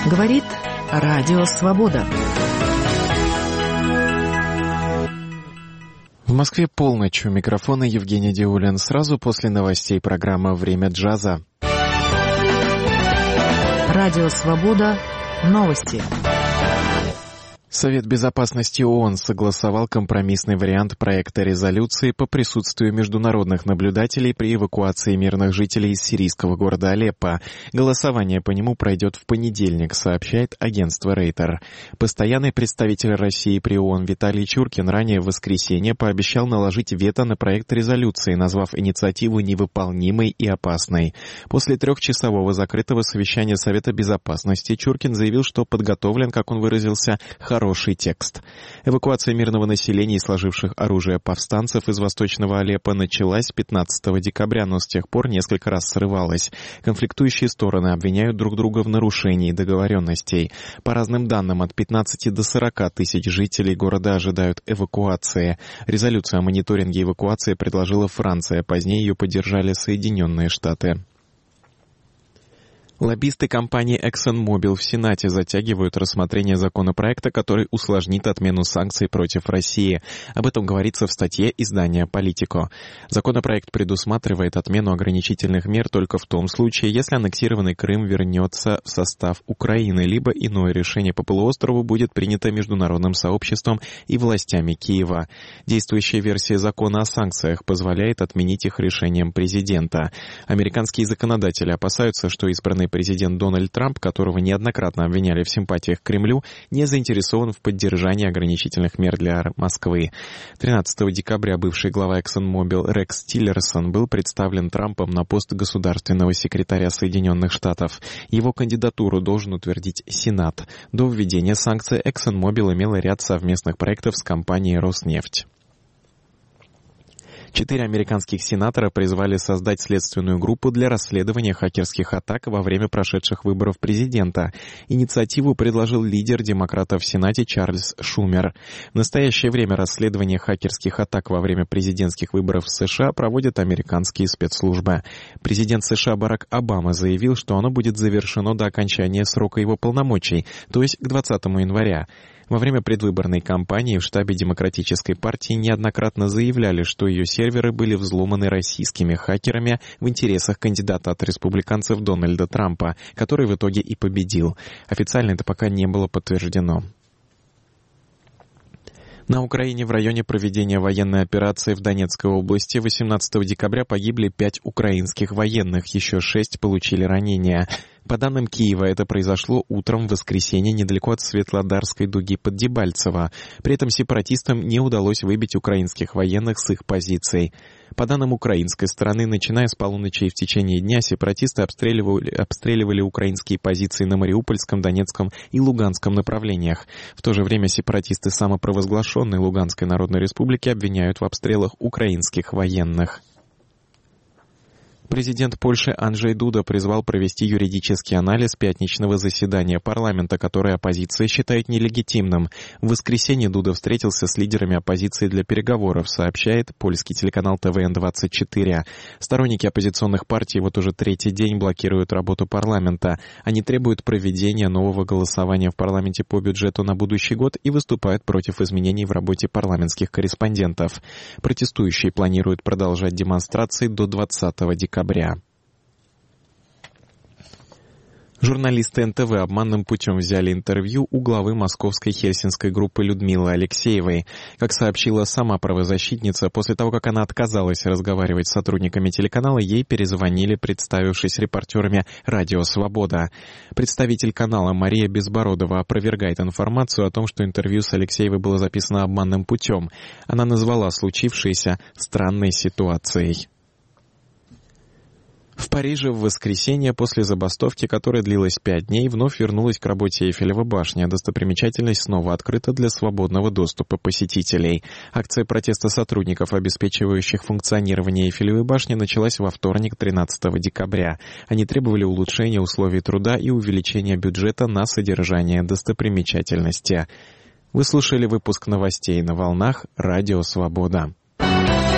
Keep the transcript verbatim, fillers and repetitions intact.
Говорит Радио Свобода. В Москве полночь. У микрофона Евгений Диулин. Сразу после новостей программа «Время джаза». Радио Свобода. Новости. Совет Безопасности ООН согласовал компромиссный вариант проекта резолюции по присутствию международных наблюдателей при эвакуации мирных жителей из сирийского города Алеппо. Голосование по нему пройдет в понедельник, сообщает агентство Рейтер. Постоянный представитель России при ООН Виталий Чуркин ранее в воскресенье пообещал наложить вето на проект резолюции, назвав инициативу невыполнимой и опасной. После трехчасового закрытого совещания Совета Безопасности Чуркин заявил, что подготовлен, как он выразился, хороший текст. Эвакуация мирного населения и сложивших оружие повстанцев из восточного Алеппо началась пятнадцатого декабря, но с тех пор несколько раз срывалась. Конфликтующие стороны обвиняют друг друга в нарушении договоренностей. По разным данным, от пятнадцати до сорока тысяч жителей города ожидают эвакуации. Резолюцию о мониторинге эвакуации предложила Франция, позднее ее поддержали Соединенные Штаты. Лоббисты компании ExxonMobil в Сенате затягивают рассмотрение законопроекта, который усложнит отмену санкций против России. Об этом говорится в статье издания «Политико». Законопроект предусматривает отмену ограничительных мер только в том случае, если аннексированный Крым вернется в состав Украины, либо иное решение по полуострову будет принято международным сообществом и властями Киева. Действующая версия закона о санкциях позволяет отменить их решением президента. Американские законодатели опасаются, что избранный президент Дональд Трамп, которого неоднократно обвиняли в симпатиях к Кремлю, не заинтересован в поддержании ограничительных мер для Москвы. тринадцатого декабря бывший глава ExxonMobil Рекс Тиллерсон был представлен Трампом на пост государственного секретаря Соединенных Штатов. Его кандидатуру должен утвердить Сенат. До введения санкций ExxonMobil имела ряд совместных проектов с компанией «Роснефть». Четыре американских сенатора призвали создать следственную группу для расследования хакерских атак во время прошедших выборов президента. Инициативу предложил лидер демократов в Сенате Чарльз Шумер. В настоящее время расследование хакерских атак во время президентских выборов в США проводят американские спецслужбы. Президент США Барак Обама заявил, что оно будет завершено до окончания срока его полномочий, то есть к двадцатому января. Во время предвыборной кампании в штабе Демократической партии неоднократно заявляли, что ее серверы были взломаны российскими хакерами в интересах кандидата от республиканцев Дональда Трампа, который в итоге и победил. Официально это пока не было подтверждено. На Украине в районе проведения военной операции в Донецкой области восемнадцатого декабря погибли пять украинских военных, еще шесть получили ранения. По данным Киева, это произошло утром в воскресенье недалеко от Светлодарской дуги под Дебальцево. При этом сепаратистам не удалось выбить украинских военных с их позиций. По данным украинской стороны, начиная с полуночи и в течение дня сепаратисты обстреливали, обстреливали украинские позиции на Мариупольском, Донецком и Луганском направлениях. В то же время сепаратисты самопровозглашенной Луганской Народной Республики обвиняют в обстрелах украинских военных. Президент Польши Анджей Дуда призвал провести юридический анализ пятничного заседания парламента, которое оппозиция считает нелегитимным. В воскресенье Дуда встретился с лидерами оппозиции для переговоров, сообщает польский телеканал Тэ Вэ Эн двадцать четыре. Сторонники оппозиционных партий вот уже третий день блокируют работу парламента. Они требуют проведения нового голосования в парламенте по бюджету на будущий год и выступают против изменений в работе парламентских корреспондентов. Протестующие планируют продолжать демонстрации до двадцатого декабря. Журналисты Эн Тэ Вэ обманным путем взяли интервью у главы московской хельсинской группы Людмилы Алексеевой. Как сообщила сама правозащитница, после того, как она отказалась разговаривать с сотрудниками телеканала, ей перезвонили, представившись репортерами «Радио Свобода». Представитель канала Мария Безбородова опровергает информацию о том, что интервью с Алексеевой было записано обманным путем. Она назвала случившееся странной ситуацией. В Париже в воскресенье после забастовки, которая длилась пять дней, вновь вернулась к работе Эйфелева башня. Достопримечательность снова открыта для свободного доступа посетителей. Акция протеста сотрудников, обеспечивающих функционирование Эйфелевой башни, началась во вторник, тринадцатого декабря. Они требовали улучшения условий труда и увеличения бюджета на содержание достопримечательности. Вы слушали выпуск новостей на волнах «Радио Свобода».